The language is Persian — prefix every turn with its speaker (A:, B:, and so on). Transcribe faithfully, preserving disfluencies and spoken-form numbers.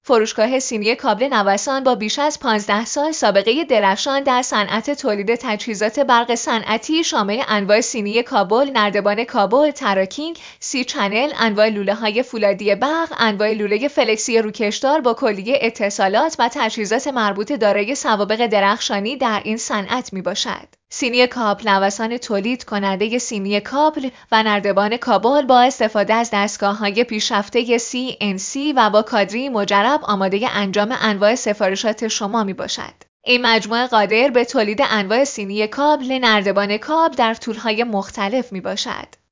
A: فروشگاه سینی کابل نوسان با بیش از پانزده سال سابقه درخشان در صنعت تولید تجهیزات برق صنعتی شامل انواع سینی کابل، نردبان کابل، تراکینگ، سی چنل، انواع لوله‌های فولادی برق، انواع لوله فلکسی روکشدار با کلیه اتصالات و تجهیزات مربوطه دارای سوابق درخشانی در این صنعت میباشد. سینی کابل نوسان تولید کننده سینی کابل و نردبان کابل با استفاده از دستگاه‌های پیشرفته سی ان سی و با کادری مجرب آماده انجام انواع سفارشات شما میباشد. این مجموعه قادر به تولید انواع سینی کابل، نردبان کابل در طول‌های مختلف میباشد.